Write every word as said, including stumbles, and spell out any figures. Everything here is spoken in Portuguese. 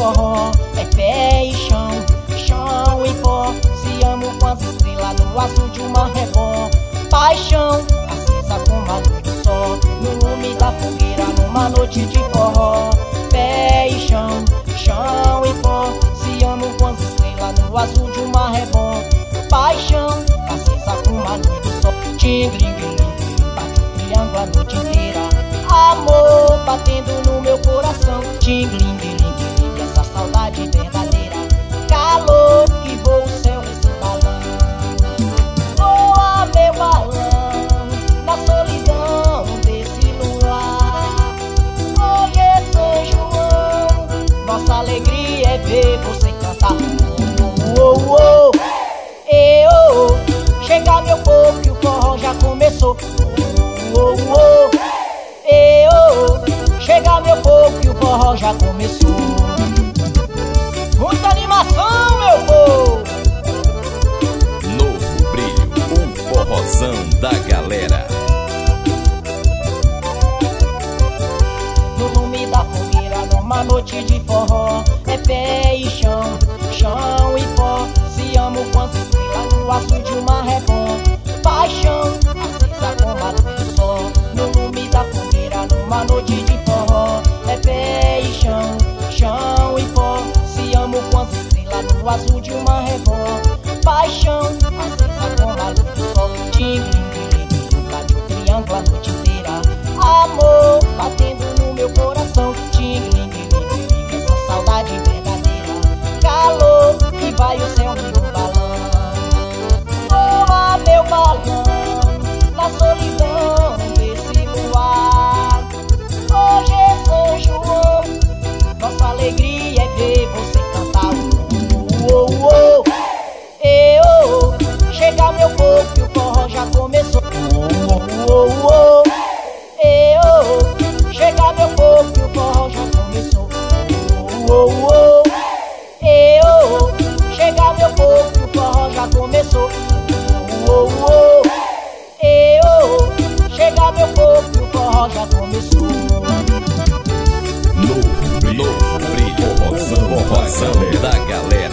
forró é pé e chão, chão e pó. Se amo com as estrelas no azul de uma rebó. Paixão acesa como a luz do sol no lume da fogueira numa noite de forró. Pé e chão, chão e pó. Se amo com as estrelas no azul de uma rebó. Paixão acesa como a luz do sol. Tingling-ling-ling, bate o triângulo a noite inteira. Amor batendo no meu coração. Tingling-ling-ling, essa saudade verdadeira. Calor que voa o céu nesse balão. Voa meu balão na solidão desse luar. Hoje é São João, nossa alegria é ver você cantar. Oh, oh, oh, oh. E, oh, oh. Chega meu povo que o forró já começou. Oh, oh, oh. E, oh, oh. Chega meu povo que o forró já começou. Muita animação, meu povo. Novo Brilho, um forrozão da galera. No lume da fogueira, numa noite de forró. É pé e chão, chão e pó. Se amo com as estrelas no azul de uma rebó. Paixão acesa como a luz do sol no lume da fogueira, numa noite de forró. É pé e chão, chão e pó. Se amo com as estrelas no azul de uma rebó. Paixão acesa como a luz do sol. Tingling-ling-ling, bate o triângulo a noite inteira. Amor batendo no meu coração. Tingling-ling-ling, essa saudade verdadeira. Calor que vai o céu no balão. Voa meu balão na solidão desse luar. Hoje é São João, nossa alegria é ver você cantar. Oh, oh, oh, oh. E, oh, oh. Chega meu povo que o forró já começou. Oh, oh, oh, oh. E, oh, oh. Chega meu povo que o forró já começou. Oh, oh, oh. E, oh, oh. Chega meu povo que o forró já começou. Oh, oh, oh. E, oh, oh. Chega meu povo que o forró já começou. Novo Brilho, Novo Brilho, forrozão da galera.